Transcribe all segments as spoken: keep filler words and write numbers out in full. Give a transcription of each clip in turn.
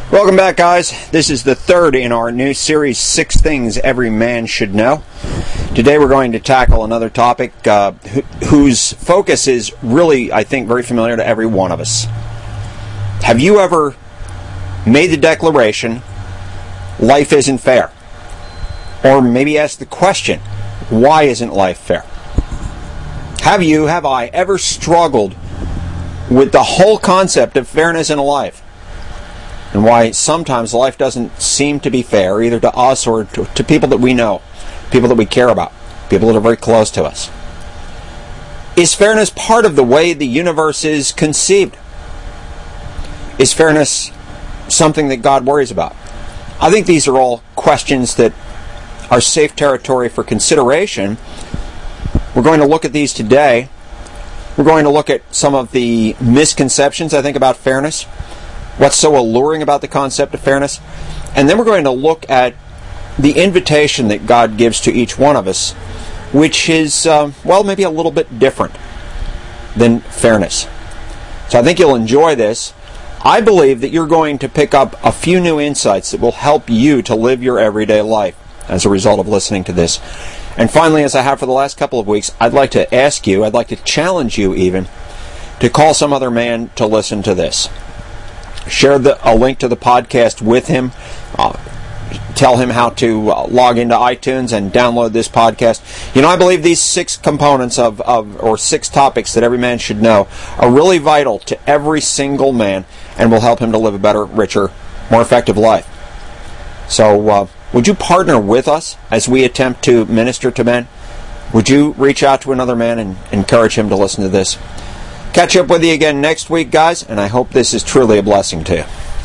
Welcome back, guys. This is the third in our new series, Six Things Every Man Should Know. Today we're going to tackle another topic uh, wh- whose focus is really, I think, very familiar to every one of us. Have you ever made the declaration, life isn't fair? Or maybe asked the question, why isn't life fair? Have you, have I, ever struggled with the whole concept of fairness in life? And why sometimes life doesn't seem to be fair, either to us or to, to people that we know, people that we care about, people that are very close to us. Is fairness part of the way the universe is conceived? Is fairness something that God worries about? I think these are all questions that are safe territory for consideration. We're going to look at these today. We're going to look at some of the misconceptions, I think, about fairness. What's so alluring about the concept of fairness? And then we're going to look at the invitation that God gives to each one of us, which is, uh, well, maybe a little bit different than fairness. So I think you'll enjoy this. I believe that you're going to pick up a few new insights that will help you to live your everyday life as a result of listening to this. And finally, as I have for the last couple of weeks, I'd like to ask you, I'd like to challenge you even, to call some other man to listen to this. Share the, a link to the podcast with him. Uh, tell him how to uh, log into iTunes and download this podcast. You know, I believe these six components of, of, or six topics that every man should know are really vital to every single man and will help him to live a better, richer, more effective life. So, uh, would you partner with us as we attempt to minister to men? Would you reach out to another man and encourage him to listen to this? Catch up with you again next week, guys, and I hope this is truly a blessing to you.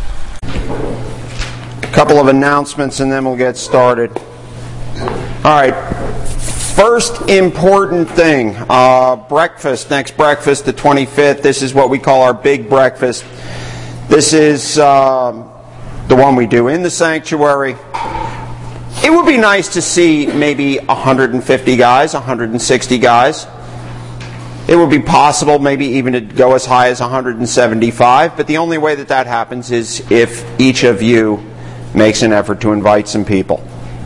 A couple of announcements and then we'll get started. All right, first important thing, uh, breakfast, next breakfast, the twenty-fifth. This is what we call our big breakfast. This is uh, the one we do in the sanctuary. It would be nice to see maybe one hundred fifty guys, one hundred sixty guys. It would be possible maybe even to go as high as one hundred seventy-five, but the only way that that happens is if each of you makes an effort to invite some people.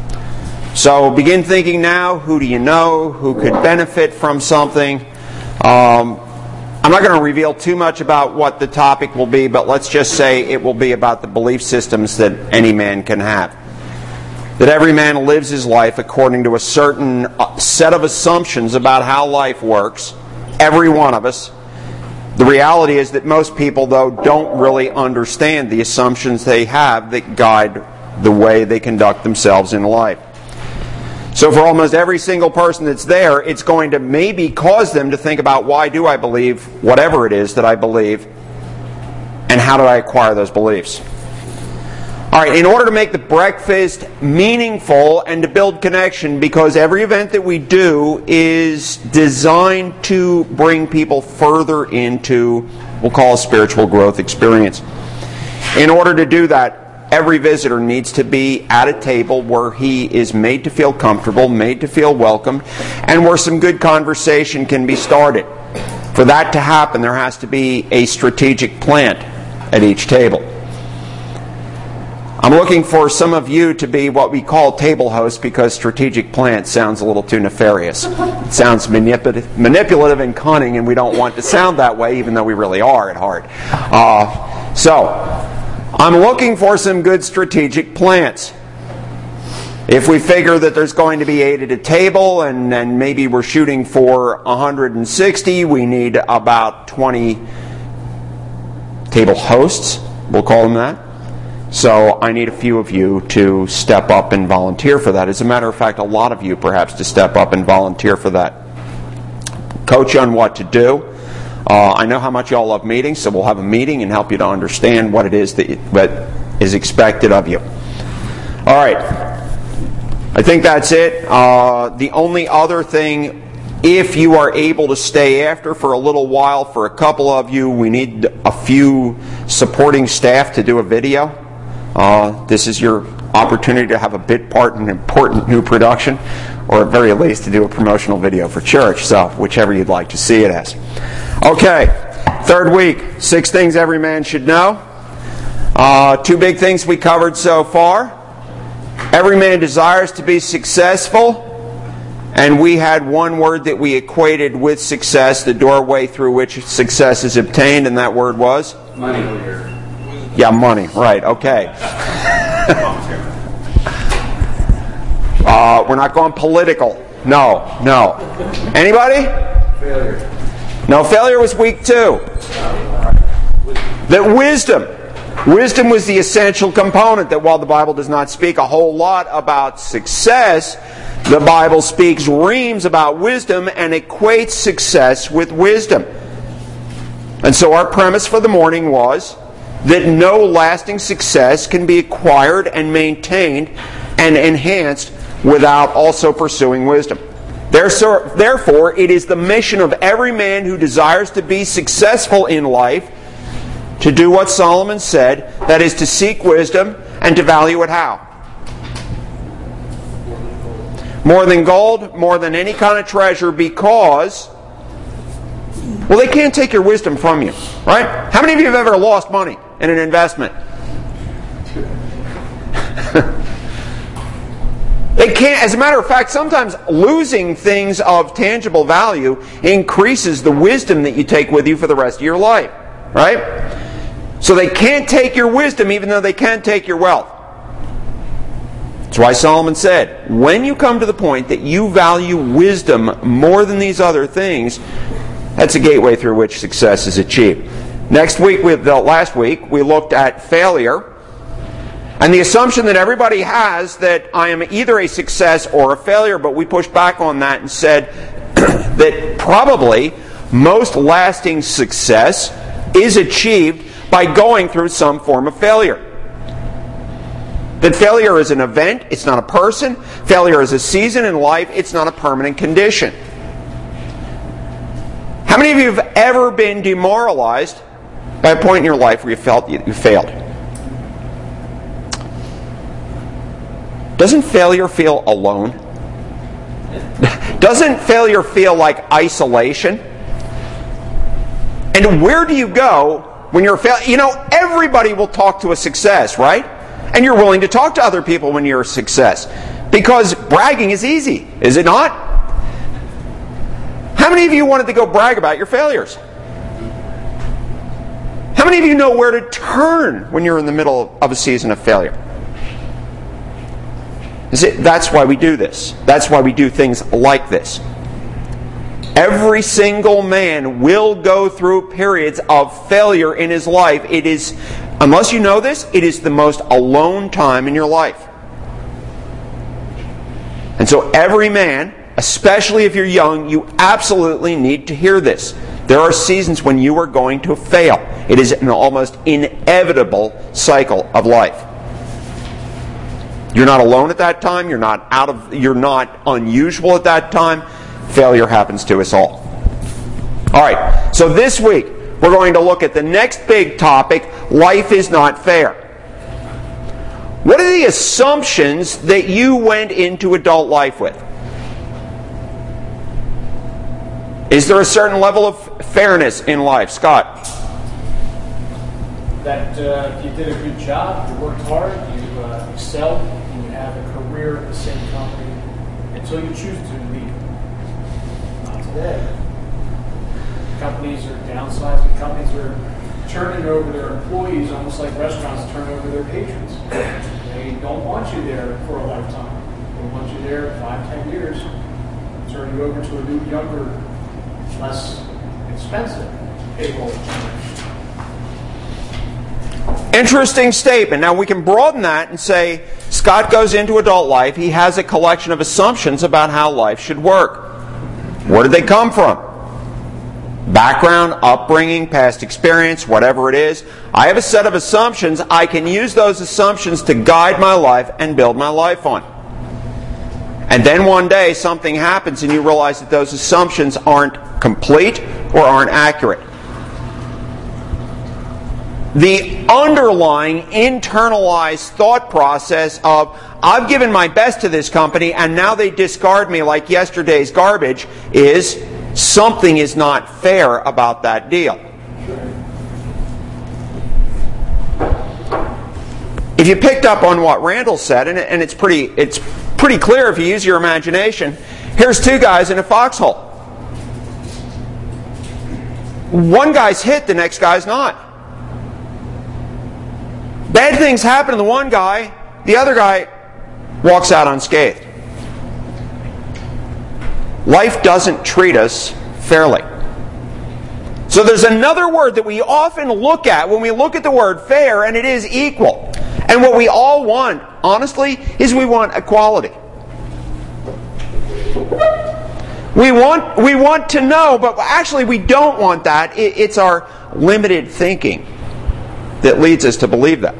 So begin thinking now, who do you know, who could benefit from something? Um, I'm not going to reveal too much about what the topic will be, but let's just say it will be about the belief systems that any man can have. That every man lives his life according to a certain set of assumptions about how life works. Every one of us. The reality is that most people, though, don't really understand the assumptions they have that guide the way they conduct themselves in life. So for almost every single person that's there, it's going to maybe cause them to think about, why do I believe whatever it is that I believe, and how do I acquire those beliefs? All right, in order to make the breakfast meaningful and to build connection, because every event that we do is designed to bring people further into, we'll call a spiritual growth experience. In order to do that, every visitor needs to be at a table where he is made to feel comfortable, made to feel welcomed, and where some good conversation can be started. For that to happen, there has to be a strategic plan at each table. I'm looking for some of you to be what we call table hosts, because strategic plant sounds a little too nefarious. It sounds manipulative, manipulative and cunning, and we don't want to sound that way, even though we really are at heart. Uh, so, I'm looking for some good strategic plants. If we figure that there's going to be eight at a table, and, and maybe we're shooting for one hundred sixty, we need about twenty table hosts, we'll call them that. So I need a few of you to step up and volunteer for that. As a matter of fact, a lot of you perhaps to step up and volunteer for that. Coach you on what to do. Uh, I know how much you all love meetings, so we'll have a meeting and help you to understand what it is that, that is expected of you. All right. I think that's it. Uh, the only other thing, if you are able to stay after for a little while, for a couple of you, we need a few supporting staff to do a video. Uh, this is your opportunity to have a bit part in an important new production, or at very least to do a promotional video for church, so whichever you'd like to see it as. Okay, third week, six things every man should know. Uh, two big things we covered so far. Every man desires to be successful. And we had one word that we equated with success, the doorway through which success is obtained, and that word was? Money. Yeah, money. Right, okay. uh, we're not going political. No, no. Anybody? Failure. No, failure was week two. That wisdom. Wisdom was the essential component, that while the Bible does not speak a whole lot about success, the Bible speaks reams about wisdom and equates success with wisdom. And so our premise for the morning was that no lasting success can be acquired and maintained and enhanced without also pursuing wisdom. Therefore, it is the mission of every man who desires to be successful in life to do what Solomon said, that is to seek wisdom and to value it how? More than gold, more than any kind of treasure, because, well, they can't take your wisdom from you, right? How many of you have ever lost money in an investment? They can't. As a matter of fact, sometimes losing things of tangible value increases the wisdom that you take with you for the rest of your life, right? So they can't take your wisdom even though they can take your wealth. That's why Solomon said, when you come to the point that you value wisdom more than these other things, that's a gateway through which success is achieved. Next week, we, the last week, we looked at failure and the assumption that everybody has that I am either a success or a failure, but we pushed back on that and said that probably most lasting success is achieved by going through some form of failure. That failure is an event, it's not a person. Failure is a season in life, it's not a permanent condition. How many of you have ever been demoralized by a point in your life where you felt you failed? Doesn't failure feel alone? Doesn't failure feel like isolation? And where do you go when you're a failure? You know, everybody will talk to a success, right? And you're willing to talk to other people when you're a success. Because bragging is easy, is it not? How many of you wanted to go brag about your failures? How many of you know where to turn when you're in the middle of a season of failure? Is it, that's why we do this. That's why we do things like this. Every single man will go through periods of failure in his life. It is, unless you know this, it is the most alone time in your life. And so every man, especially if you're young, you absolutely need to hear this. There are seasons when you are going to fail. It is an almost inevitable cycle of life. You're not alone at that time. You're not out of. You're not unusual at that time. Failure happens to us all. All right. So this week we're going to look at the next big topic: life is not fair. What are the assumptions that you went into adult life with? Is there a certain level of fairness in life, Scott? That uh, if you did a good job, you worked hard, you uh, excelled, and you have a career at the same company until you choose to leave. Not today. Companies are downsizing. Companies are turning over their employees almost like restaurants turn over their patrons. They don't want you there for a lifetime. They want you there five, ten years. Turn you over to a new, younger, less expensive payroll. Interesting statement. Now we can broaden that and say Scott goes into adult life. He has a collection of assumptions about how life should work. Where did they come from? Background, upbringing, past experience, whatever it is. I have a set of assumptions. I can use those assumptions to guide my life and build my life on. And then one day something happens and you realize that those assumptions aren't complete or aren't accurate. The underlying internalized thought process of, I've given my best to this company and now they discard me like yesterday's garbage, is something is not fair about that deal. If you picked up on what Randall said, and, and it's pretty it's pretty clear if you use your imagination, here's two guys in a foxhole. One guy's hit, the next guy's not. Bad things happen to the one guy, the other guy walks out unscathed. Life doesn't treat us fairly. So there's another word that we often look at when we look at the word fair, and it is equal. And what we all want, honestly, is we want equality. We want, we want to know, but actually we don't want that. It, it's our limited thinking that leads us to believe that.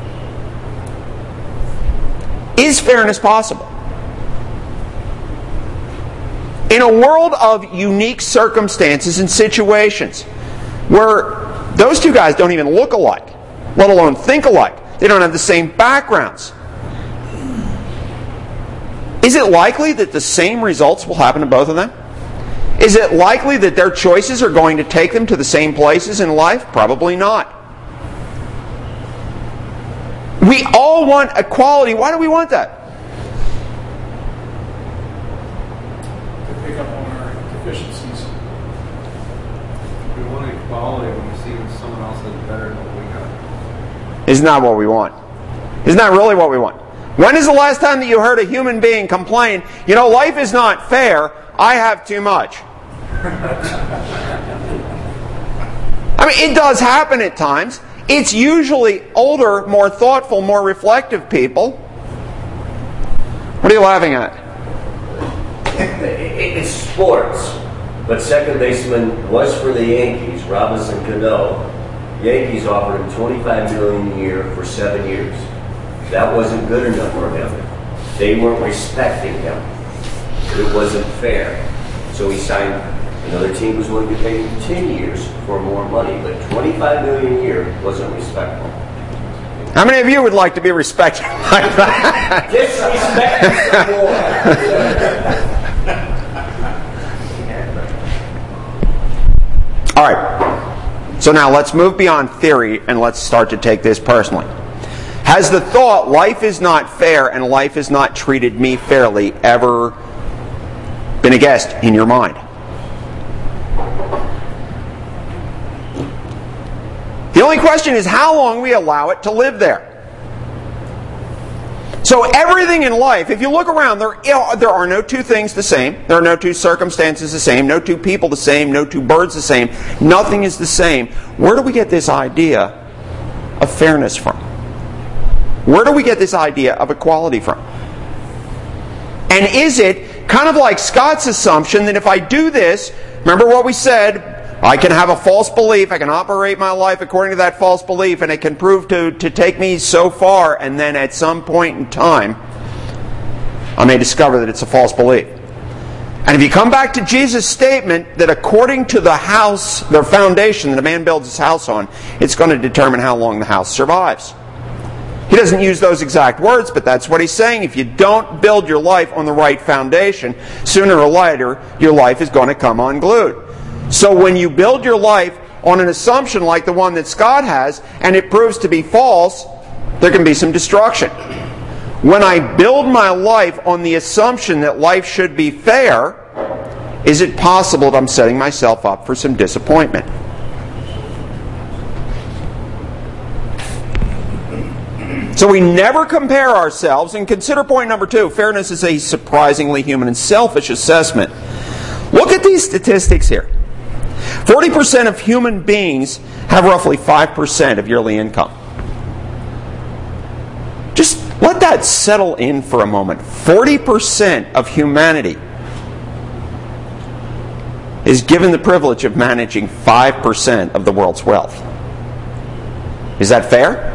Is fairness possible? In a world of unique circumstances and situations where those two guys don't even look alike, let alone think alike, they don't have the same backgrounds, is it likely that the same results will happen to both of them? Is it likely that their choices are going to take them to the same places in life? Probably not. We all want equality. Why do we want that? To pick up on our deficiencies. We want equality when we see that someone else is better than what we got. Isn't that what we want? Isn't that really what we want? When is the last time that you heard a human being complain, you know, life is not fair, I have too much? I mean, it does happen at times. It's usually older, more thoughtful, more reflective people. What are you laughing at? It's sports, but second baseman was for the Yankees, Robinson Cano. Yankees offered him twenty-five million dollars a year for seven years. That wasn't good enough for him. They weren't respecting him. It wasn't fair. So he signed. Another team was willing to pay him ten years for more money, but twenty-five million dollars a year wasn't respectful. How many of you would like to be respected like that? Disrespect some more. All right. So now let's move beyond theory and let's start to take this personally. Has the thought, life is not fair and life has not treated me fairly, ever been a guest in your mind? The only question is how long we allow it to live there. So everything in life, if you look around, there, there are no two things the same. There are no two circumstances the same. No two people the same. No two birds the same. Nothing is the same. Where do we get this idea of fairness from? Where do we get this idea of equality from? And is it kind of like Scott's assumption that if I do this, remember what we said, I can have a false belief, I can operate my life according to that false belief, and it can prove to, to take me so far, and then at some point in time, I may discover that it's a false belief. And if you come back to Jesus' statement that according to the house, the foundation that a man builds his house on, it's going to determine how long the house survives. He doesn't use those exact words, but that's what he's saying. If you don't build your life on the right foundation, sooner or later, your life is going to come unglued. So when you build your life on an assumption like the one that Scott has, and it proves to be false, there can be some destruction. When I build my life on the assumption that life should be fair, is it possible that I'm setting myself up for some disappointment? So we never compare ourselves, and consider point number two, fairness is a surprisingly human and selfish assessment. Look at these statistics here. forty percent of human beings have roughly five percent of yearly income. Just let that settle in for a moment. forty percent of humanity is given the privilege of managing five percent of the world's wealth. Is that fair?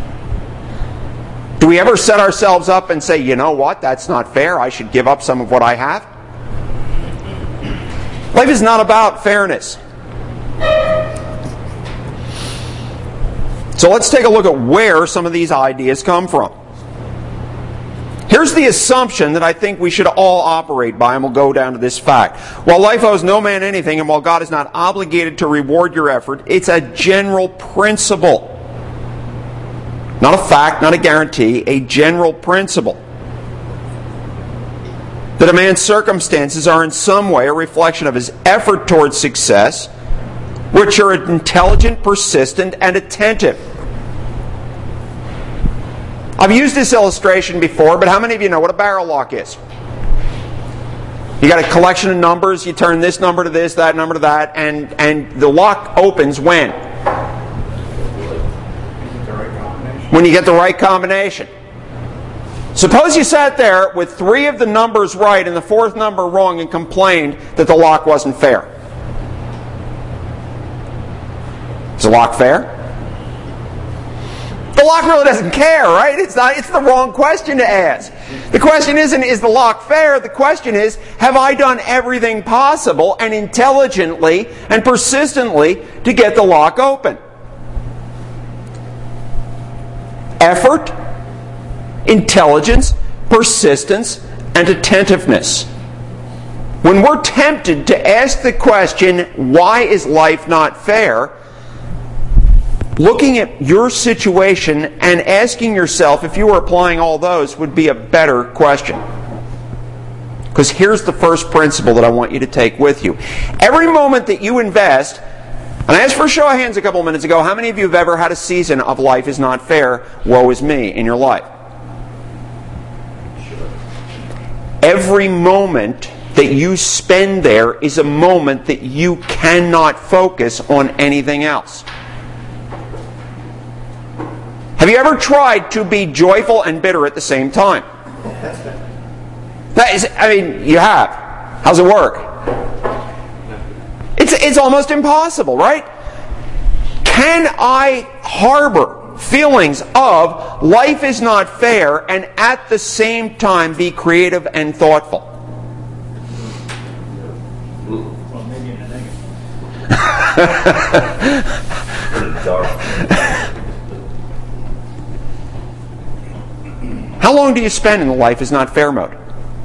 Do we ever set ourselves up and say, you know what, that's not fair, I should give up some of what I have? Life is not about fairness. So let's take a look at where some of these ideas come from. Here's the assumption that I think we should all operate by, and we'll go down to this fact. While life owes no man anything, and while God is not obligated to reward your effort, it's a general principle. Not a fact, not a guarantee, a general principle. That a man's circumstances are in some way a reflection of his effort towards success, which are intelligent, persistent, and attentive. I've used this illustration before, but how many of you know what a barrel lock is? You got a collection of numbers, you turn this number to this, that number to that, and, and the lock opens when? When you get the right combination. Suppose you sat there with three of the numbers right and the fourth number wrong and complained that the lock wasn't fair. Is the lock fair? The lock really doesn't care, right? It's not. It's the wrong question to ask. The question isn't, is the lock fair? The question is, have I done everything possible and intelligently and persistently to get the lock open? Effort, intelligence, persistence, and attentiveness. When we're tempted to ask the question, why is life not fair? Looking at your situation and asking yourself if you were applying all those would be a better question. Because here's the first principle that I want you to take with you. Every moment that you invest, and I asked for a show of hands a couple of minutes ago, how many of you have ever had a season of life is not fair, woe is me in your life? Every moment that you spend there is a moment that you cannot focus on anything else. Have you ever tried to be joyful and bitter at the same time? That is, I mean, you have. How's it work? It's, it's almost impossible, right? Can I harbor feelings of life is not fair and at the same time be creative and thoughtful? Well, maybe in a negative. Dark. How long do you spend in the life is not fair mode?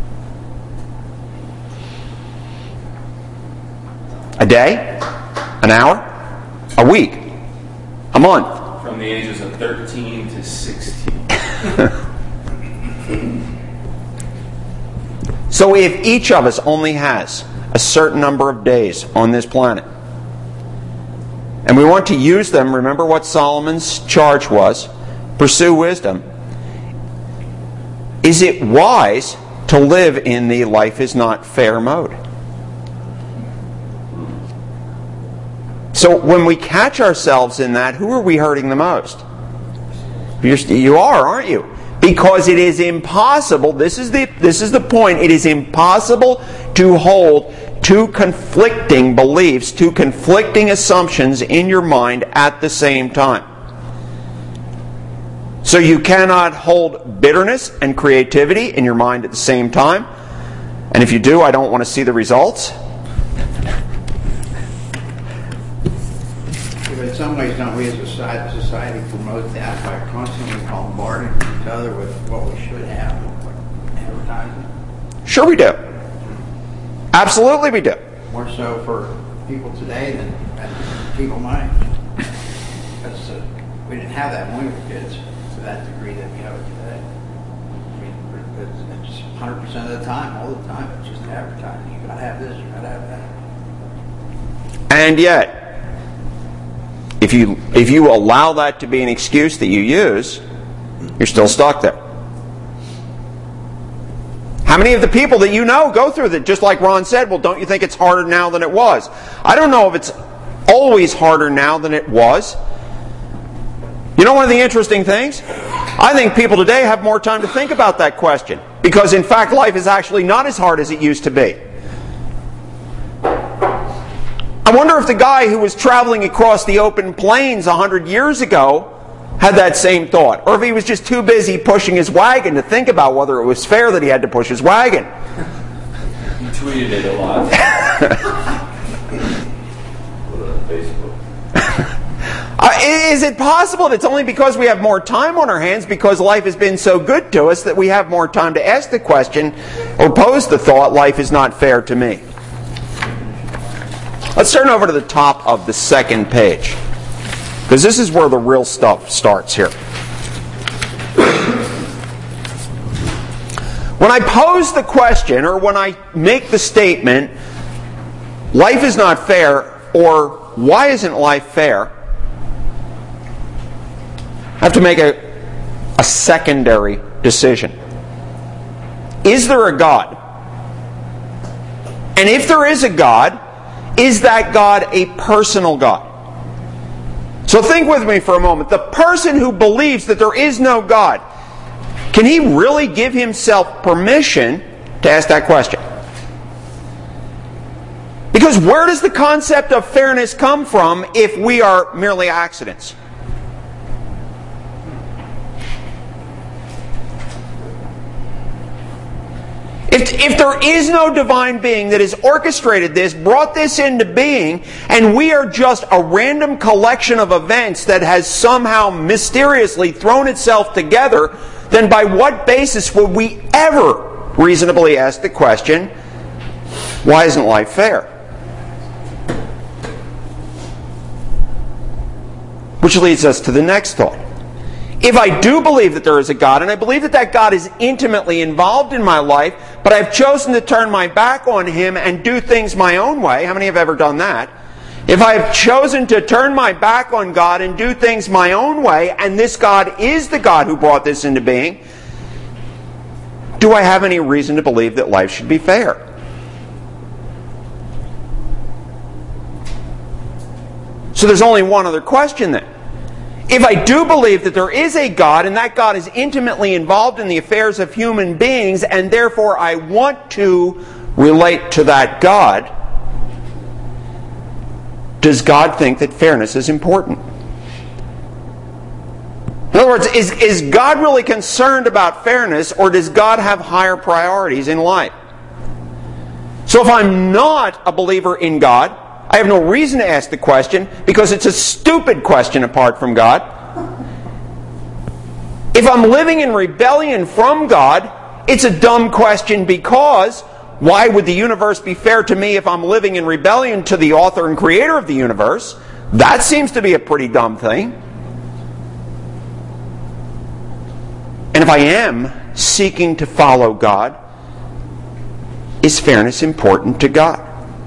A day? An hour? A week? A month? From the ages of thirteen to sixteen. So if each of us only has a certain number of days on this planet, and we want to use them, remember what Solomon's charge was, pursue wisdom, is it wise to live in the life is not fair mode? So when we catch ourselves in that, who are we hurting the most? You're, you are, aren't you? Because it is impossible, this is the this is the point, it is impossible to hold two conflicting beliefs, two conflicting assumptions in your mind at the same time. So you cannot hold bitterness and creativity in your mind at the same time. And if you do, I don't want to see the results. But in some ways, don't we as a society, society promote that by constantly bombarding each other with what we should have, like advertising? Sure we do. Absolutely we do. More so for people today than at people my age. Because uh, we didn't have that when we were kids to that degree that we have it today. I mean, it's, it's one hundred percent of the time, all the time, it's just advertising. You gotta have this, you gotta have that. And yet, if you if you allow that to be an excuse that you use, you're still stuck there. How many of the people that you know go through that, just like Ron said, well, don't you think it's harder now than it was? I don't know if it's always harder now than it was. You know one of the interesting things? I think people today have more time to think about that question. Because in fact, life is actually not as hard as it used to be. I wonder if the guy who was traveling across the open plains a hundred years ago had that same thought. Or if he was just too busy pushing his wagon to think about whether it was fair that he had to push his wagon. He tweeted it a lot. Put it on Facebook. Uh, is it possible that it's only because we have more time on our hands, because life has been so good to us, that we have more time to ask the question or pose the thought, life is not fair to me? Let's turn over to the top of the second page, because this is where the real stuff starts here. When I pose the question, or when I make the statement, life is not fair, or why isn't life fair, I have to make a, a secondary decision. Is there a God? And if there is a God, is that God a personal God? So think with me for a moment. The person who believes that there is no God, can he really give himself permission to ask that question? Because where does the concept of fairness come from if we are merely accidents? If, if there is no divine being that has orchestrated this, brought this into being, and we are just a random collection of events that has somehow mysteriously thrown itself together, then by what basis would we ever reasonably ask the question, why isn't life fair? Which leads us to the next thought. If I do believe that there is a God, and I believe that that God is intimately involved in my life, but I've chosen to turn my back on Him and do things my own way, how many have ever done that? If I have chosen to turn my back on God and do things my own way, and this God is the God who brought this into being, do I have any reason to believe that life should be fair? So there's only one other question then. If I do believe that there is a God, and that God is intimately involved in the affairs of human beings, and therefore I want to relate to that God, does God think that fairness is important? In other words, is, is God really concerned about fairness, or does God have higher priorities in life? So if I'm not a believer in God, I have no reason to ask the question, because it's a stupid question apart from God. If I'm living in rebellion from God, it's a dumb question, because why would the universe be fair to me if I'm living in rebellion to the author and creator of the universe? That seems to be a pretty dumb thing. And if I am seeking to follow God, is fairness important to God?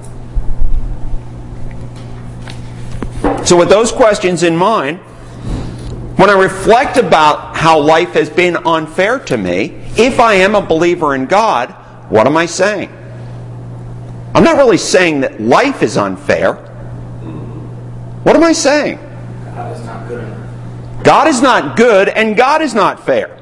So with those questions in mind, when I reflect about how life has been unfair to me, if I am a believer in God, what am I saying? I'm not really saying that life is unfair. What am I saying? God is not good enough. God is not good, and God is not fair.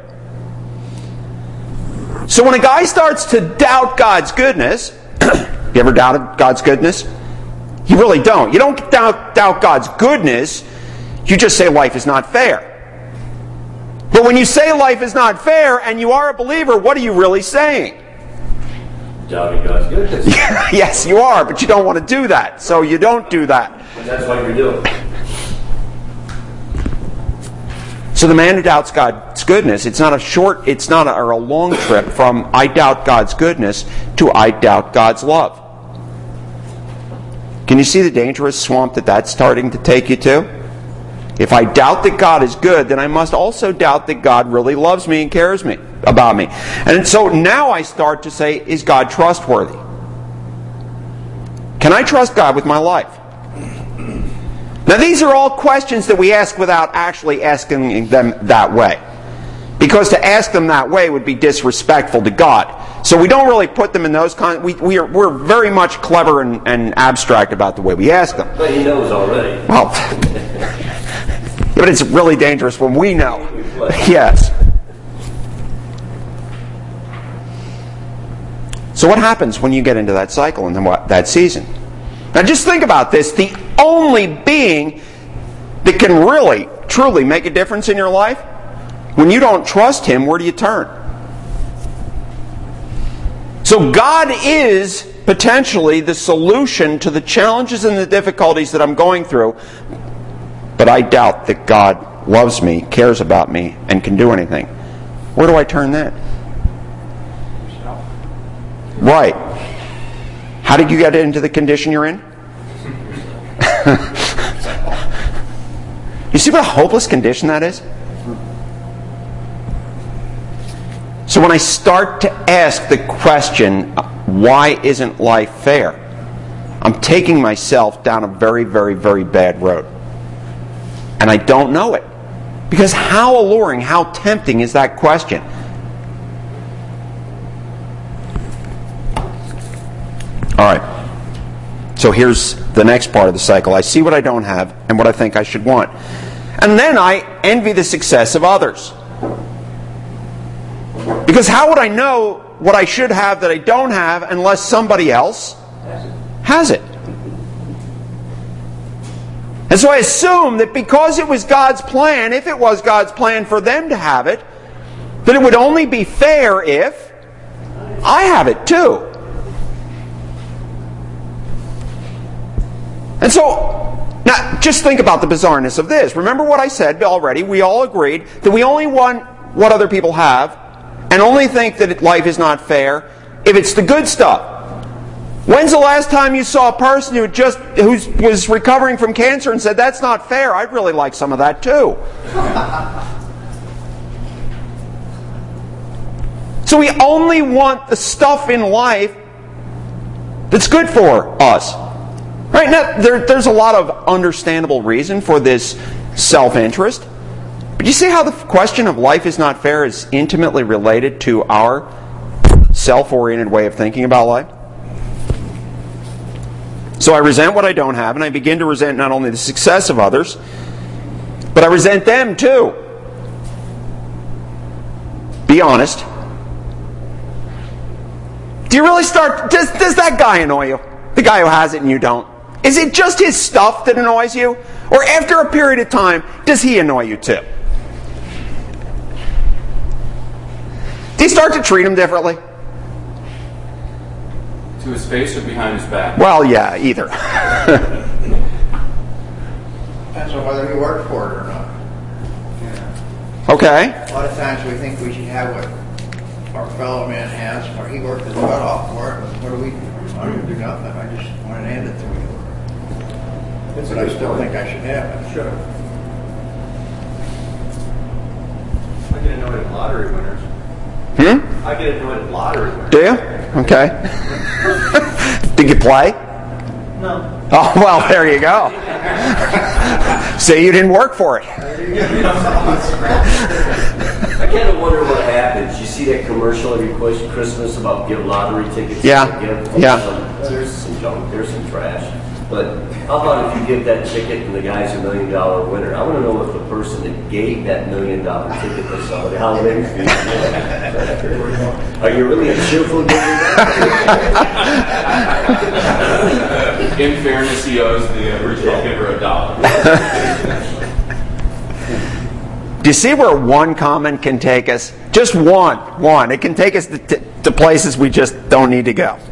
So when a guy starts to doubt God's goodness, you ever doubted God's goodness? You really don't. You don't doubt, doubt God's goodness. You just say life is not fair. But when you say life is not fair and you are a believer, what are you really saying? Doubting God's goodness. Yes, you are, but you don't want to do that. So you don't do that. And that's what you're doing. So the man who doubts God's goodness, it's not a short, it's not a, or a long trip from I doubt God's goodness to I doubt God's love. Can you see the dangerous swamp that that's starting to take you to? If I doubt that God is good, then I must also doubt that God really loves me and cares me about me. And so now I start to say, is God trustworthy? Can I trust God with my life? Now these are all questions that we ask without actually asking them that way. Because to ask them that way would be disrespectful to God. So we don't really put them in those kind. We, we are, we're very much clever and, and abstract about the way we ask them. But he knows already. Well, but it's really dangerous when we know. Yes. So what happens when you get into that cycle and then what, that season? Now just think about this. The only being that can really, truly make a difference in your life, when you don't trust Him, where do you turn? So God is potentially the solution to the challenges and the difficulties that I'm going through, but I doubt that God loves me, cares about me, and can do anything. Where do I turn then? Yourself. Right. How did you get into the condition you're in? You see what a hopeless condition that is? So when I start to ask the question, why isn't life fair? I'm taking myself down a very, very, very bad road. And I don't know it. Because how alluring, how tempting is that question? All right. So here's the next part of the cycle. I see what I don't have and what I think I should want. And then I envy the success of others. Because how would I know what I should have that I don't have unless somebody else has it? And so I assume that because it was God's plan, if it was God's plan for them to have it, that it would only be fair if I have it too. And so, now just think about the bizarreness of this. Remember what I said already. We all agreed that we only want what other people have and only think that life is not fair if it's the good stuff. When's the last time you saw a person who just who was recovering from cancer and said, that's not fair, I'd really like some of that too? So we only want the stuff in life that's good for us. Right now, there, there's a lot of understandable reason for this self-interest. But you see how the question of life is not fair is intimately related to our self-oriented way of thinking about life? So I resent what I don't have, and I begin to resent not only the success of others, but I resent them too. Be honest. Do you really start... Does, does that guy annoy you? The guy who has it and you don't? Is it just his stuff that annoys you? Or after a period of time, does he annoy you too? Do you start to treat him differently? To his face or behind his back? Well, yeah, either. Depends on whether he worked for it or not. Okay. A lot of times we think we should have what our fellow man has, or he worked his butt off for it. What do we do? I don't do nothing. I just want to hand it to you. But I still think I should have it. Sure. I get annoyed at lottery winners. Hmm? I get annoyed at lottery winners. Do you? Okay. Did you play? No. Oh, well, there you go. Say you didn't work for it. I kind of wonder what happens. You see that commercial every Christmas about give lottery tickets? Yeah. Give, Yeah. Um, there's some junk. There's some trash. But how about if you give that ticket and the guy's a million dollar winner? I want to know if the person that gave that million dollar ticket to somebody, how they feel. Are you really a cheerful giver? In fairness, he owes the original giver a dollar. Do you see where one comment can take us? Just one. One. It can take us to, to, to places we just don't need to go.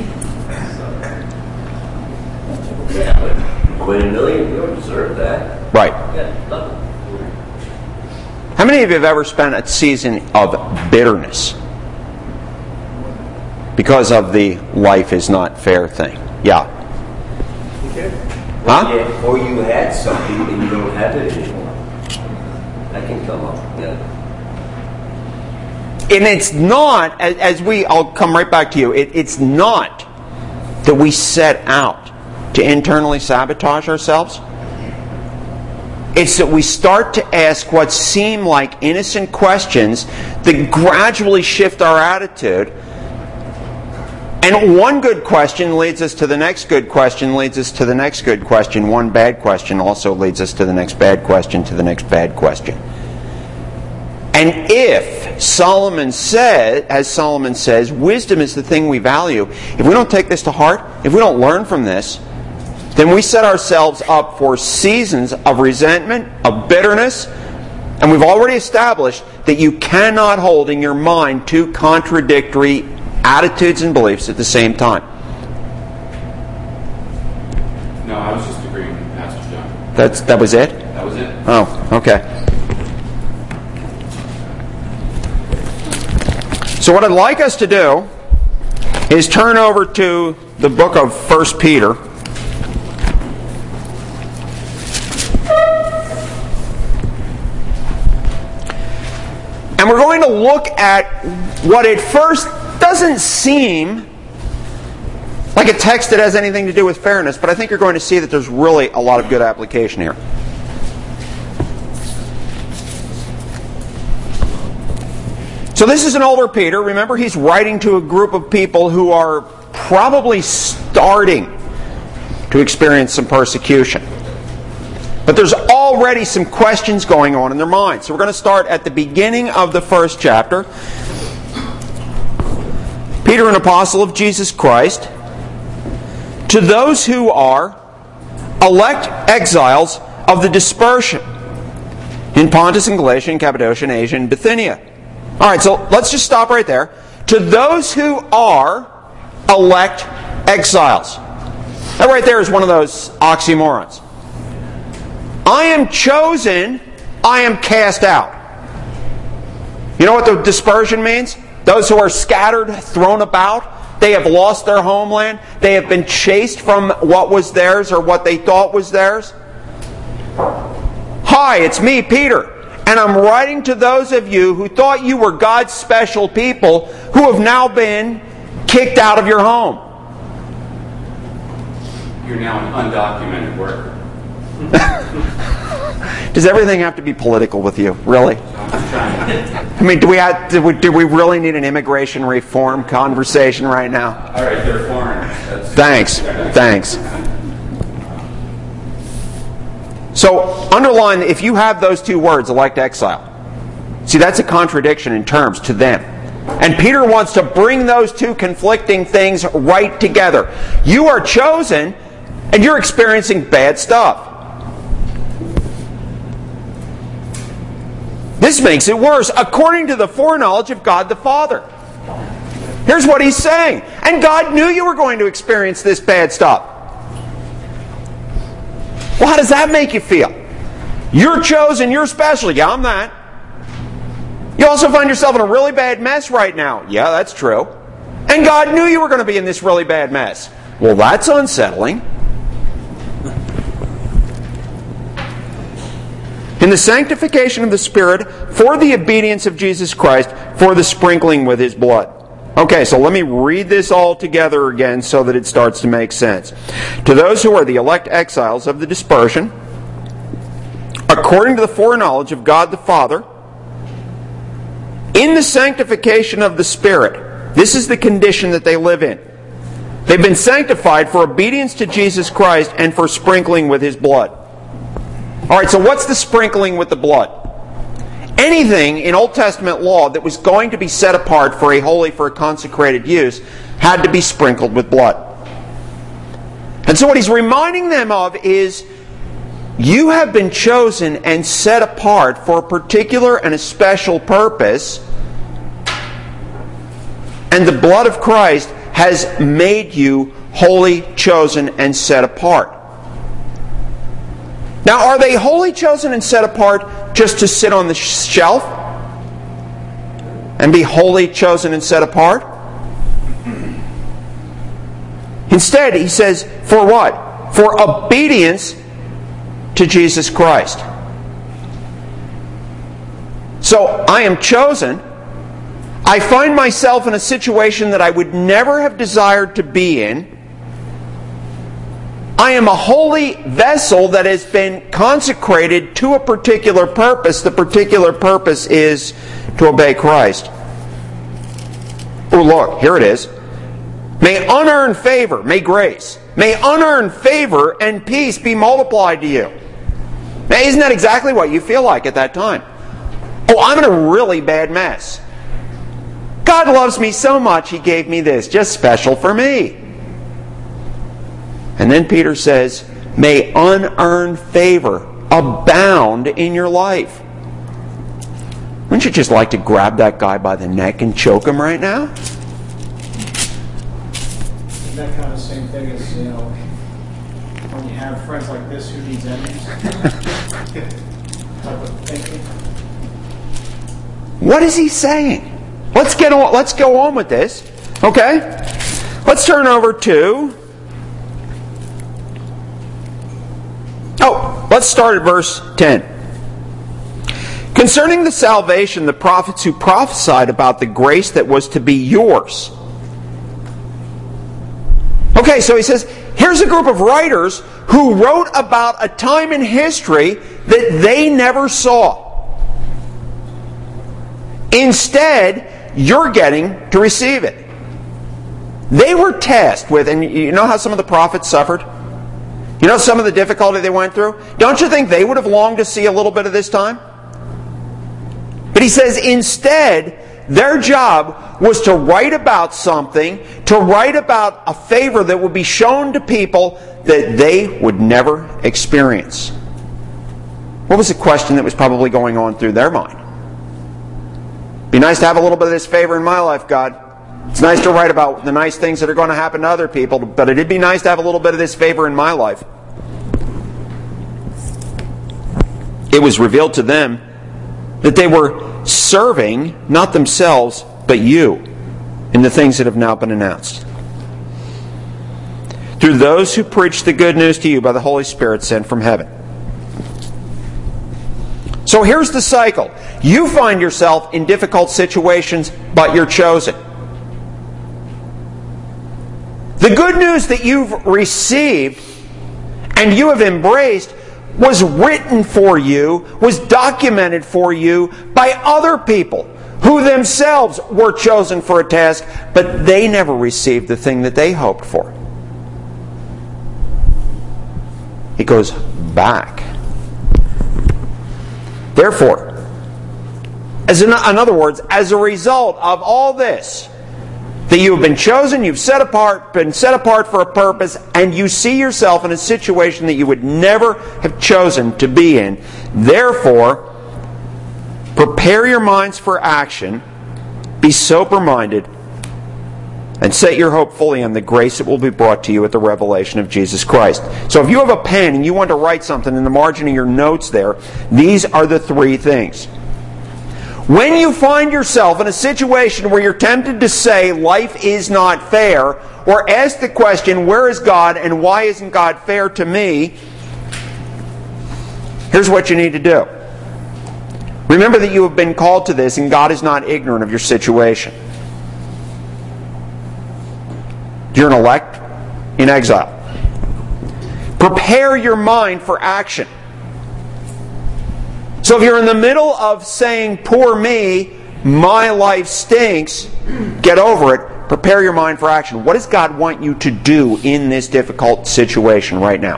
Yeah, but win a million, you don't deserve that. Right. Yeah, nothing. How many of you have ever spent a season of bitterness because of the life is not fair thing? Yeah. Huh? Yeah, or you had something and you don't have it anymore. That can come up. Yeah. And it's not, as, as we, I'll come right back to you, it, it's not that we set out to internally sabotage ourselves. It's that we start to ask what seem like innocent questions that gradually shift our attitude. And one good question leads us to the next good question, leads us to the next good question. One bad question also leads us to the next bad question, to the next bad question. And if Solomon said, as Solomon says, wisdom is the thing we value, if we don't take this to heart, if we don't learn from this, then we set ourselves up for seasons of resentment, of bitterness, and we've already established that you cannot hold in your mind two contradictory attitudes and beliefs at the same time. No, I was just agreeing with Pastor John. That's that was it? That was it. Oh, okay. So what I'd like us to do is turn over to the book of First Peter. And we're going to look at what at first doesn't seem like a text that has anything to do with fairness, but I think you're going to see that there's really a lot of good application here. So this is an older Peter. Remember, he's writing to a group of people who are probably starting to experience some persecution. But there's already some questions going on in their minds. So we're going to start at the beginning of the first chapter. Peter, an apostle of Jesus Christ, to those who are elect exiles of the dispersion in Pontus and Galatia and Cappadocia and Asia and Bithynia. All right, so let's just stop right there. To those who are elect exiles. That right there is one of those oxymorons. I am chosen, I am cast out. You know what the dispersion means? Those who are scattered, thrown about. They have lost their homeland. They have been chased from what was theirs or what they thought was theirs. Hi, it's me, Peter. And I'm writing to those of you who thought you were God's special people who have now been kicked out of your home. You're now an undocumented worker. Does everything have to be political with you? Really? I mean, do we have, do we, do we really need an immigration reform conversation right now? All right, they're foreigners. That's, Thanks. Thanks. So, underline, if you have those two words, elect exile. See, that's a contradiction in terms to them. And Peter wants to bring those two conflicting things right together. You are chosen, and you're experiencing bad stuff. This makes it worse, according to the foreknowledge of God the Father. Here's what he's saying. And God knew you were going to experience this bad stuff. Well, how does that make you feel? You're chosen, you're special. Yeah, I'm that. You also find yourself in a really bad mess right now. Yeah, that's true. And God knew you were going to be in this really bad mess. Well, that's unsettling. In the sanctification of the Spirit, for the obedience of Jesus Christ, for the sprinkling with His blood. Okay, so let me read this all together again so that it starts to make sense. To those who are the elect exiles of the dispersion, according to the foreknowledge of God the Father, in the sanctification of the Spirit, this is the condition that they live in. They've been sanctified for obedience to Jesus Christ and for sprinkling with His blood. All right, so what's the sprinkling with the blood? Anything in Old Testament law that was going to be set apart for a holy, for a consecrated use, had to be sprinkled with blood. And so what he's reminding them of is, you have been chosen and set apart for a particular and a special purpose, and the blood of Christ has made you holy, chosen, and set apart. Now, are they wholly chosen and set apart just to sit on the shelf and be wholly chosen and set apart? Instead, he says, for what? For obedience to Jesus Christ. So, I am chosen. I find myself in a situation that I would never have desired to be in. I am a holy vessel that has been consecrated to a particular purpose. The particular purpose is to obey Christ. Oh, look, here it is. May unearned favor, may grace, may unearned favor and peace be multiplied to you. Now, isn't that exactly what you feel like at that time? Oh, I'm in a really bad mess. God loves me so much, He gave me this, just special for me. And then Peter says, may unearned favor abound in your life. Wouldn't you just like to grab that guy by the neck and choke him right now? Isn't that kind of the same thing as, you know, when you have friends like this, who needs enemies? Type of thinking. What is he saying? Let's get on, let's go on with this. Okay? Let's turn over to... Oh, let's start at verse ten. Concerning the salvation, the prophets who prophesied about the grace that was to be yours. Okay, so he says, here's a group of writers who wrote about a time in history that they never saw. Instead, you're getting to receive it. They were tasked with, and you know how some of the prophets suffered? You know some of the difficulty they went through? Don't you think they would have longed to see a little bit of this time? But he says instead, their job was to write about something, to write about a favor that would be shown to people that they would never experience. What was the question that was probably going on through their mind? Be nice to have a little bit of this favor in my life, God. It's nice to write about the nice things that are going to happen to other people, but it'd be nice to have a little bit of this favor in my life. It was revealed to them that they were serving, not themselves, but you, in the things that have now been announced. Through those who preach the good news to you by the Holy Spirit sent from heaven. So here's the cycle. You find yourself in difficult situations, but you're chosen. The good news that you've received and you have embraced was written for you, was documented for you by other people who themselves were chosen for a task, but they never received the thing that they hoped for. It goes back. Therefore, as in, in other words, as a result of all this, that you have been chosen, you've set apart, been set apart for a purpose, and you see yourself in a situation that you would never have chosen to be in. Therefore, prepare your minds for action, be sober-minded, and set your hope fully on the grace that will be brought to you at the revelation of Jesus Christ. So if you have a pen and you want to write something in the margin of your notes there, these are the three things. When you find yourself in a situation where you're tempted to say life is not fair, or ask the question, where is God and why isn't God fair to me? Here's what you need to do. Remember that you have been called to this and God is not ignorant of your situation. You're an elect in exile. Prepare your mind for action. So if you're in the middle of saying, poor me, my life stinks, get over it, prepare your mind for action. What does God want you to do in this difficult situation right now?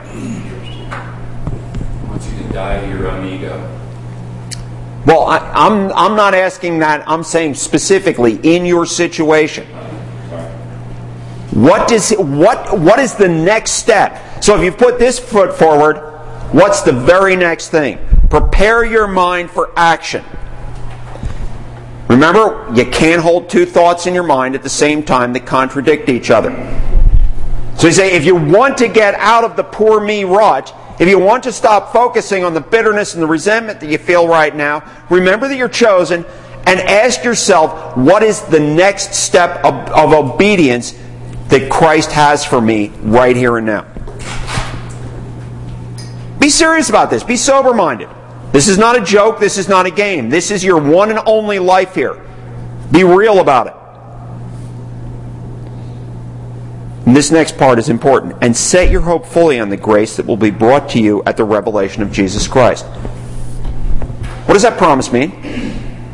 He wants you to die to your own ego. Well, I, I'm, I'm not asking that. I'm saying specifically in your situation. What does what what is the next step? So if you put this foot forward, what's the very next thing? Prepare your mind for action. Remember, you can't hold two thoughts in your mind at the same time that contradict each other. So you say, if you want to get out of the poor me rut, if you want to stop focusing on the bitterness and the resentment that you feel right now, remember that you're chosen and ask yourself, what is the next step of, of obedience that Christ has for me right here and now? Be serious about this. Be sober-minded. This is not a joke. This is not a game. This is your one and only life here. Be real about it. And this next part is important. And set your hope fully on the grace that will be brought to you at the revelation of Jesus Christ. What does that promise mean?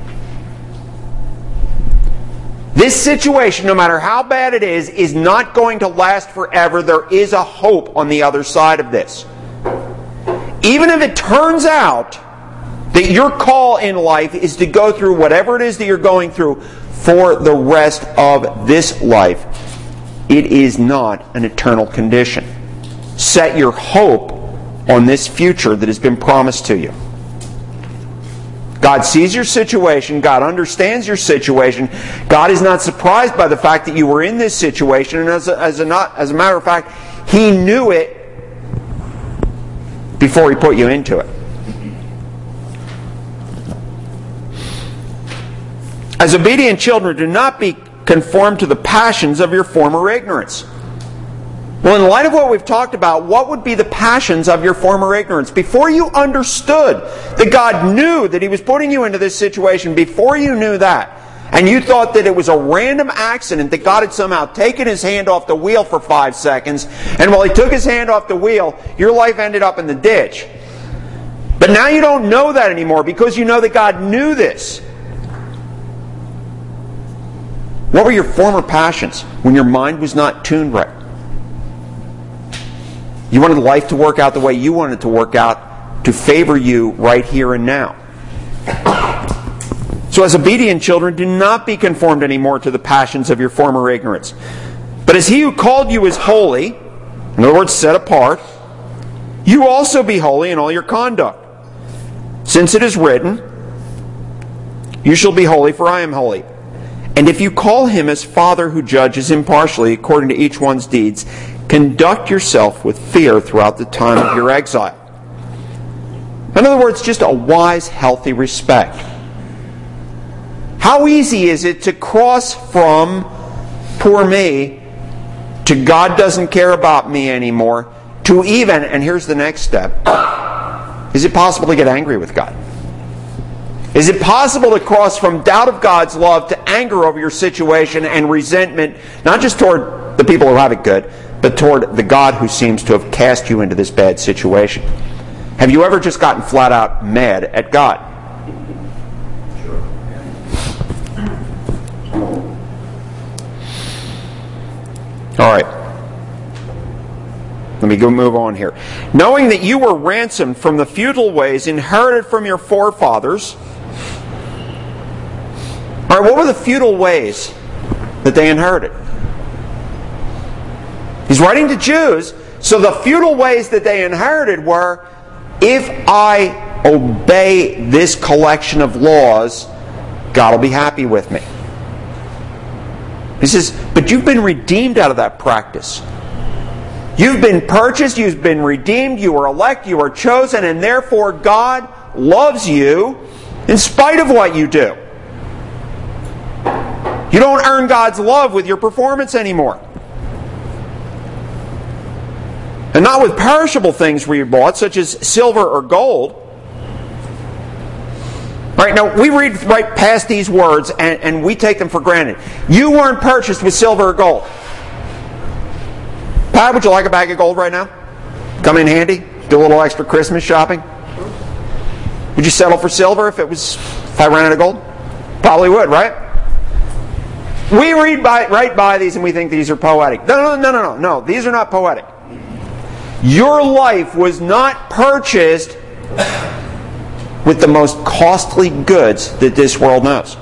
This situation, no matter how bad it is, is not going to last forever. There is a hope on the other side of this. Even if it turns out that your call in life is to go through whatever it is that you're going through for the rest of this life, it is not an eternal condition. Set your hope on this future that has been promised to you. God sees your situation. God understands your situation. God is not surprised by the fact that you were in this situation. And as a, as a, not, as a matter of fact, He knew it before He put you into it. As obedient children, do not be conformed to the passions of your former ignorance. Well, in light of what we've talked about, what would be the passions of your former ignorance? Before you understood that God knew that He was putting you into this situation, before you knew that, and you thought that it was a random accident, that God had somehow taken His hand off the wheel for five seconds, and while He took His hand off the wheel, your life ended up in the ditch. But now you don't know that anymore because you know that God knew this. What were your former passions when your mind was not tuned right? You wanted life to work out the way you wanted it to work out, to favor you right here and now. So as obedient children, do not be conformed anymore to the passions of your former ignorance. But as He who called you is holy, in other words, set apart, you also be holy in all your conduct. Since it is written, you shall be holy, for I am holy. And if you call Him as Father who judges impartially according to each one's deeds, conduct yourself with fear throughout the time of your exile. In other words, just a wise, healthy respect. How easy is it to cross from poor me to God doesn't care about me anymore, to even, and here's the next step, is it possible to get angry with God? Is it possible to cross from doubt of God's love to anger over your situation and resentment, not just toward the people who have it good, but toward the God who seems to have cast you into this bad situation? Have you ever just gotten flat out mad at God? Sure. All right. Let me go move on here. Knowing that you were ransomed from the futile ways inherited from your forefathers. All right, what were the futile ways that they inherited? He's writing to Jews, so the futile ways that they inherited were, if I obey this collection of laws, God will be happy with me. He says, but you've been redeemed out of that practice. You've been purchased, you've been redeemed, you are elect, you are chosen, and therefore God loves you in spite of what you do. You don't earn God's love with your performance anymore. And not with perishable things were you bought, such as silver or gold. All right, now we read right past these words and, and we take them for granted. You weren't purchased with silver or gold. Pat, would you like a bag of gold right now? Come in handy? Do a little extra Christmas shopping? Would you settle for silver if it was if I ran out of gold? Probably would, right? We read by, right by these and we think these are poetic. No, no, no, no, no, no. These are not poetic. Your life was not purchased with the most costly goods that this world knows.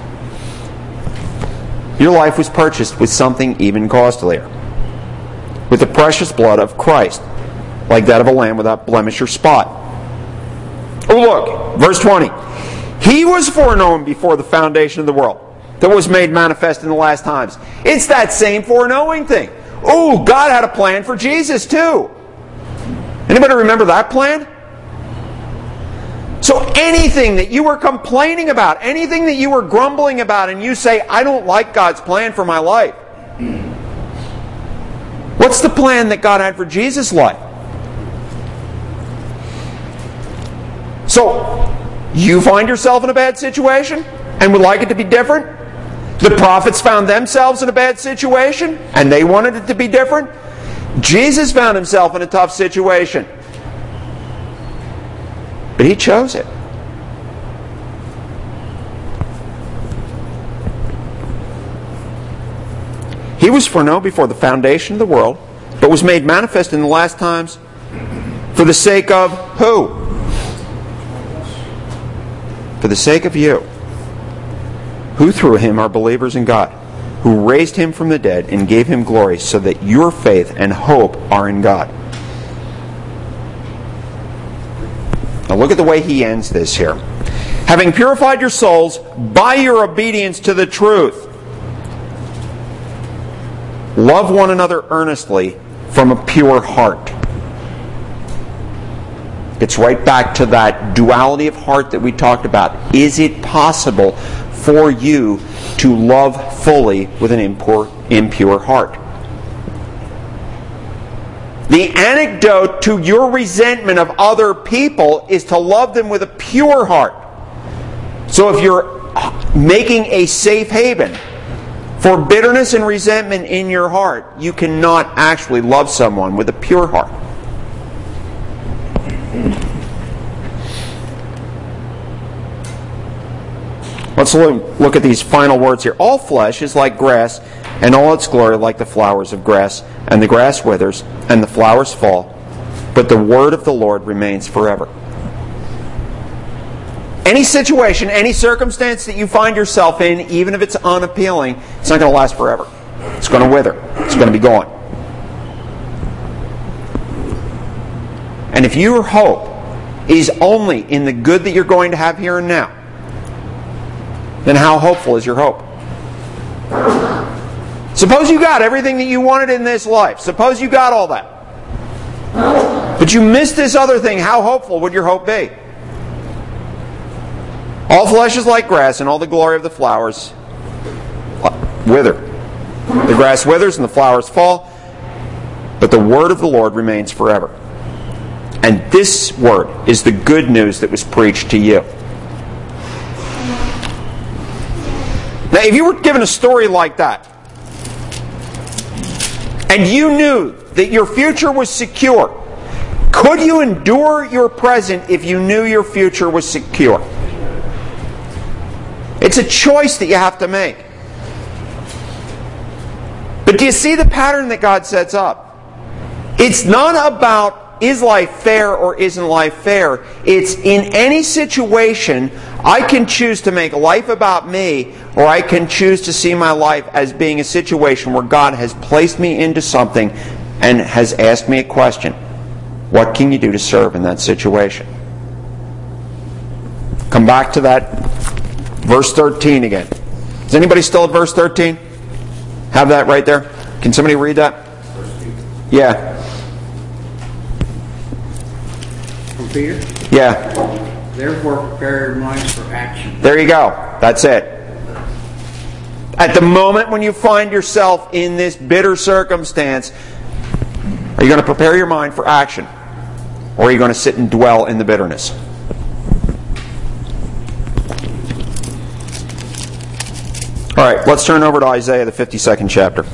Your life was purchased with something even costlier. With the precious blood of Christ, like that of a lamb without blemish or spot. Oh look, verse twenty. He was foreknown before the foundation of the world, that was made manifest in the last times. It's that same foreknowing thing. Oh, God had a plan for Jesus too. Anybody remember that plan? So anything that you were complaining about, anything that you were grumbling about, and you say, I don't like God's plan for my life. What's the plan that God had for Jesus' life? So, you find yourself in a bad situation and would like it to be different? The prophets found themselves in a bad situation and they wanted it to be different? Jesus found himself in a tough situation. But he chose it. He was foreknown before the foundation of the world, but was made manifest in the last times for the sake of who? For the sake of you, who through him are believers in God, who raised him from the dead and gave him glory, so that your faith and hope are in God. Now look at the way he ends this here. Having purified your souls by your obedience to the truth, love one another earnestly from a pure heart. It's right back to that duality of heart that we talked about. Is it possible for you to love fully with an impure, impure heart? The antidote to your resentment of other people is to love them with a pure heart. So if you're making a safe haven for bitterness and resentment in your heart, you cannot actually love someone with a pure heart. Let's look at these final words here. All flesh is like grass, and all its glory like the flowers of grass. And the grass withers, and the flowers fall, but the word of the Lord remains forever. Any situation, any circumstance that you find yourself in, even if it's unappealing, it's not going to last forever. It's going to wither. It's going to be gone. And if your hope is only in the good that you're going to have here and now, then how hopeful is your hope? Suppose you got everything that you wanted in this life. Suppose you got all that. But you missed this other thing. How hopeful would your hope be? All flesh is like grass, and all the glory of the flowers wither. The grass withers and the flowers fall, but the word of the Lord remains forever. And this word is the good news that was preached to you. Now, if you were given a story like that, and you knew that your future was secure, could you endure your present if you knew your future was secure? It's a choice that you have to make. But do you see the pattern that God sets up? It's not about is life fair or isn't life fair. It's in any situation, I can choose to make life about me, or I can choose to see my life as being a situation where God has placed me into something and has asked me a question. What can you do to serve in that situation? Come back to that verse thirteen again. Is anybody still at verse thirteen? Have that right there? Can somebody read that? Yeah. From Peter? Yeah. Therefore, prepare your minds for action. There you go. That's it. At the moment when you find yourself in this bitter circumstance, are you going to prepare your mind for action? Or are you going to sit and dwell in the bitterness? All right, let's turn over to Isaiah, the fifty-second chapter.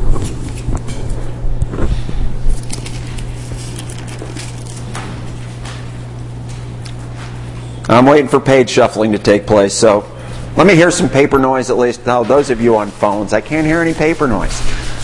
I'm waiting for page shuffling to take place, so let me hear some paper noise at least. No, those of you on phones, I can't hear any paper noise.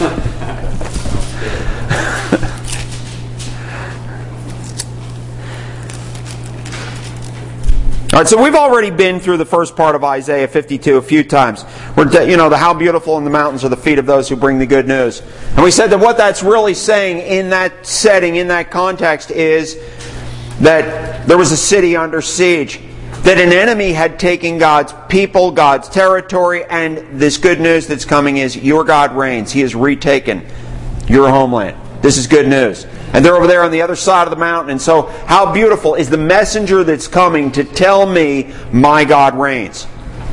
All right, so we've already been through the first part of Isaiah fifty-two a few times. We're, you know, the how beautiful in the mountains are the feet of those who bring the good news. And we said that what that's really saying in that setting, in that context, is that there was a city under siege, that an enemy had taken God's people, God's territory, and this good news that's coming is your God reigns. He has retaken your homeland. This is good news. And they're over there on the other side of the mountain. And so how beautiful is the messenger that's coming to tell me my God reigns.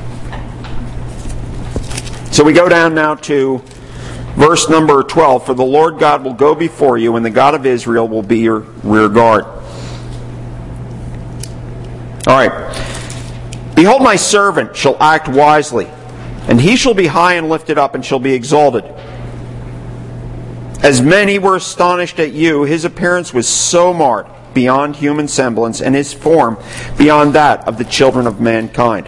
So we go down now to verse number twelve. For the Lord God will go before you, and the God of Israel will be your rear guard. All right. Behold, my servant shall act wisely, and he shall be high and lifted up, and shall be exalted. As many were astonished at you, his appearance was so marred beyond human semblance, and his form beyond that of the children of mankind.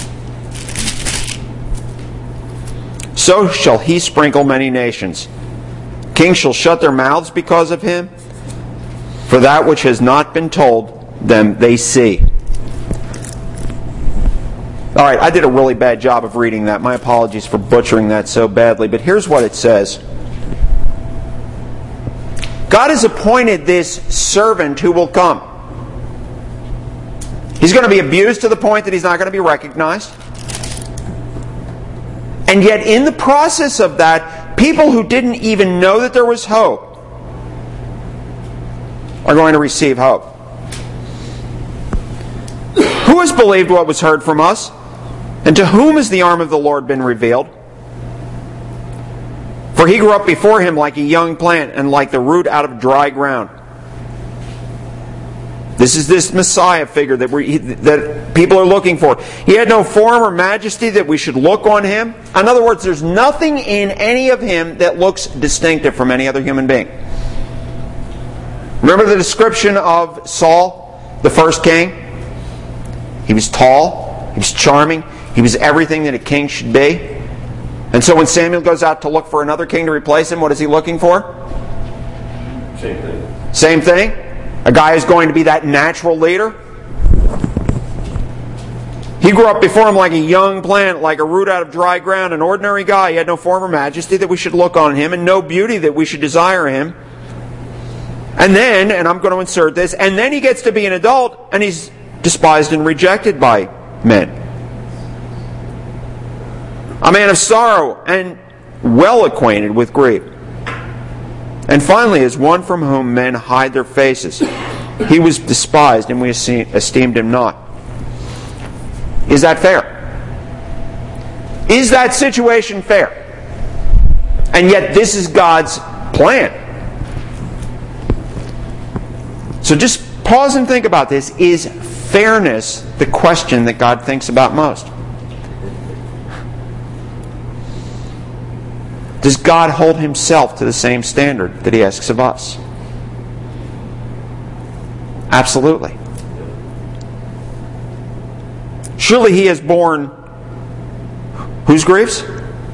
So shall he sprinkle many nations. Kings shall shut their mouths because of him, for that which has not been told them they see. All right, I did a really bad job of reading that. My apologies for butchering that so badly, but here's what it says. God has appointed this servant who will come. He's going to be abused to the point that he's not going to be recognized. And yet in the process of that, people who didn't even know that there was hope are going to receive hope. Who has believed what was heard from us? And to whom has the arm of the Lord been revealed? For For he grew up before him like a young plant and like the root out of dry ground. This is this Messiah figure that we that people are looking for. He had no form or majesty that we should look on him. In other words, there's nothing in any of him that looks distinctive from any other human being. Remember the description of Saul, the first king? He was tall, he was charming, he was everything that a king should be. And so when Samuel goes out to look for another king to replace him, what is he looking for? Same thing. Same thing? A guy who's going to be that natural leader? He grew up before him like a young plant, like a root out of dry ground, an ordinary guy. He had no form or majesty that we should look on him, and no beauty that we should desire him. And then, and I'm going to insert this, and then he gets to be an adult, and he's despised and rejected by men. A man of sorrow and well acquainted with grief. And finally, as one from whom men hide their faces. He was despised, and we esteemed him not. Is that fair? Is that situation fair? And yet this is God's plan. So just pause and think about this. Is fairness the question that God thinks about most? Does God hold himself to the same standard that he asks of us? Absolutely. Surely he has borne whose griefs?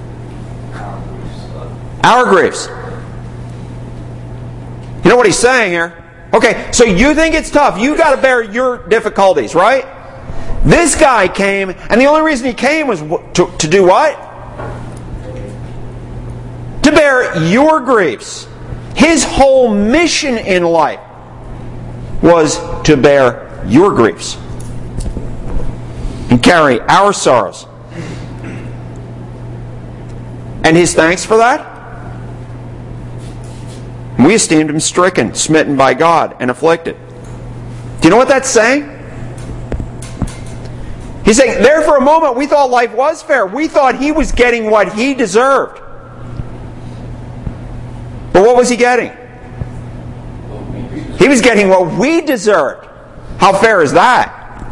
Our griefs. You know what he's saying here? Okay, so you think it's tough. You got to bear your difficulties, right? This guy came, and the only reason he came was to, to do what? To bear your griefs. His whole mission in life was to bear your griefs and carry our sorrows. And his thanks for that? We esteemed him stricken, smitten by God, and afflicted. Do you know what that's saying? He's saying, there for a moment we thought life was fair. We thought he was getting what he deserved. But what was he getting? He was getting what we deserved. How fair is that?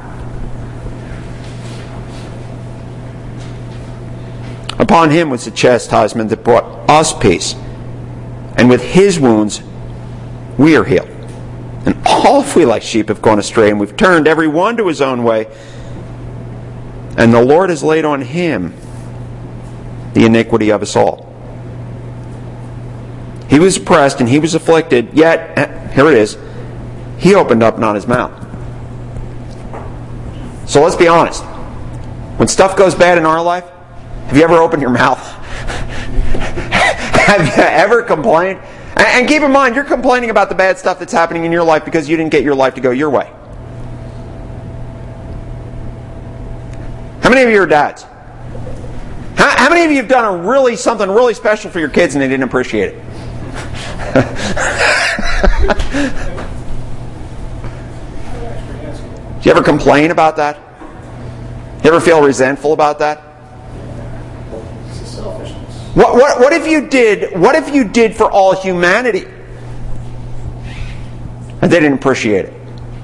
Upon him was the chastisement that brought us peace. And with his wounds we are healed. And all of we like sheep have gone astray, and we've turned every one to his own way. And the Lord has laid on him the iniquity of us all. He was oppressed and he was afflicted, yet, here it is, he opened up not his mouth. So let's be honest. When stuff goes bad in our life, have you ever opened your mouth? Have you ever complained? And keep in mind, you're complaining about the bad stuff that's happening in your life because you didn't get your life to go your way. How many of you are dads? How, how many of you have done a really something really special for your kids and they didn't appreciate it? Do you ever complain about that? You ever feel resentful about that? It's selfishness. What, what, what if you did? What if you did for all humanity, and they didn't appreciate it?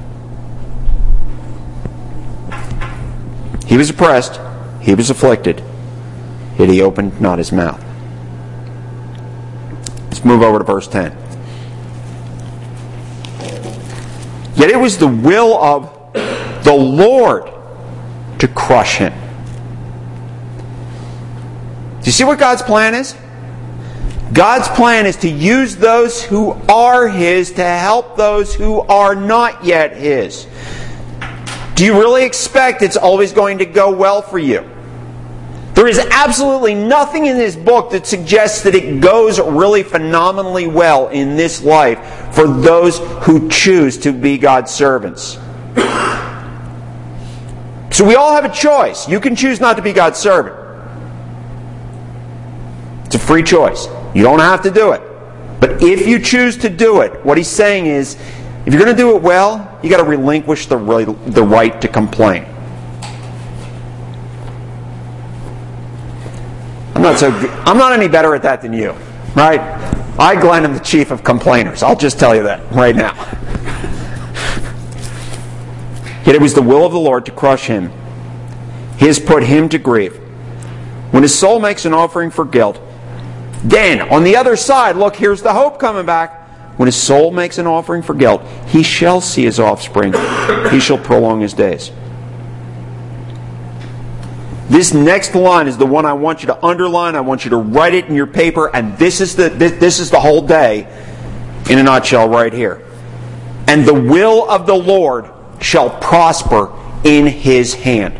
He was oppressed, he was afflicted, yet he opened not his mouth. Let's move over to verse ten. Yet it was the will of the Lord to crush him. Do you see what God's plan is? God's plan is to use those who are his to help those who are not yet his. Do you really expect it's always going to go well for you? There is absolutely nothing in this book that suggests that it goes really phenomenally well in this life for those who choose to be God's servants. So we all have a choice. You can choose not to be God's servant. It's a free choice. You don't have to do it. But if you choose to do it, what he's saying is, if you're going to do it well, you got to relinquish the right, the right to complain. I'm not so. I'm not any better at that than you. Right? I, Glenn, am the chief of complainers. I'll just tell you that right now. Yet it was the will of the Lord to crush him. His put him to grief. When his soul makes an offering for guilt, then, on the other side, look, here's the hope coming back. When his soul makes an offering for guilt, he shall see his offspring. He shall prolong his days. This next line is the one I want you to underline. I want you to write it in your paper, and this is the this, this is the whole day in a nutshell right here. And the will of the Lord shall prosper in his hand.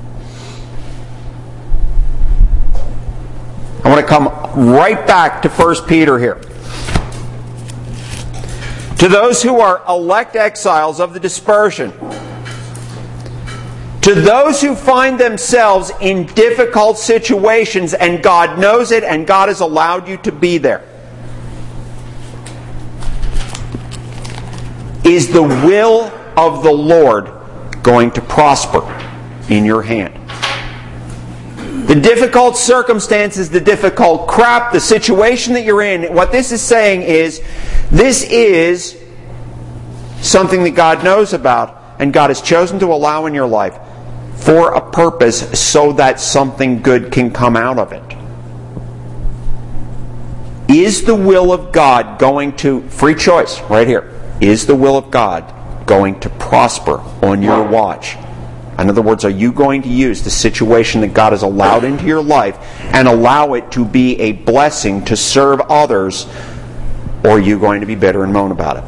I want to come right back to First Peter here. To those who are elect exiles of the dispersion, to those who find themselves in difficult situations, and God knows it, and God has allowed you to be there, is the will of the Lord going to prosper in your hand? The difficult circumstances, the difficult crap, the situation that you're in, what this is saying is, this is something that God knows about, and God has chosen to allow in your life for a purpose so that something good can come out of it. Is the will of God going to, free choice right here, is the will of God going to prosper on your watch? In other words, are you going to use the situation that God has allowed into your life and allow it to be a blessing to serve others, or are you going to be bitter and moan about it?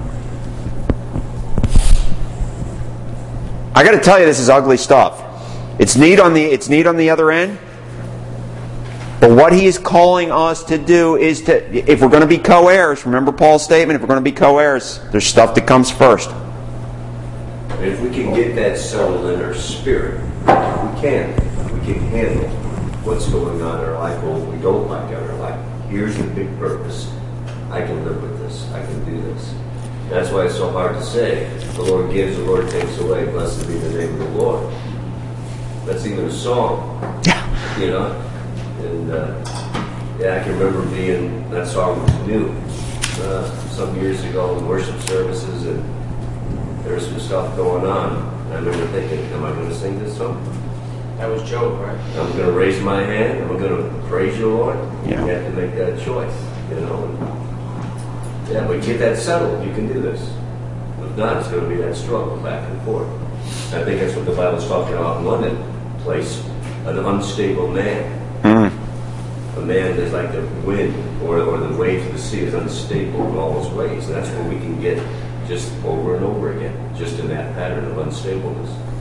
I got to tell you, this is ugly stuff. It's neat on the it's neat on the other end. But what he is calling us to do is to, if we're going to be co-heirs, remember Paul's statement, if we're going to be co-heirs, there's stuff that comes first. If we can get that settled in our spirit, if we can, if we can handle what's going on in our life or what we don't like in our life, here's the big purpose. I can live with this. I can do this. That's why it's so hard to say. The Lord gives, the Lord takes away. Blessed be the name of the Lord. That's even a song. Yeah. You know? And, uh, yeah, I can remember being, that song was new. Uh, some years ago in worship services, and there was some stuff going on. And I remember thinking, am I going to sing this song? That was Job, right? I'm going to raise my hand. I'm going to praise you, Lord. Yeah. You have to make that choice, you know? And, yeah, but get that settled. You can do this. If not, it's going to be that struggle back and forth. I think that's what the Bible's talking about in London place. An unstable man. Mm. A man that's like the wind or, or the waves of the sea is unstable in all his ways. And that's where we can get just over and over again, just in that pattern of unstableness.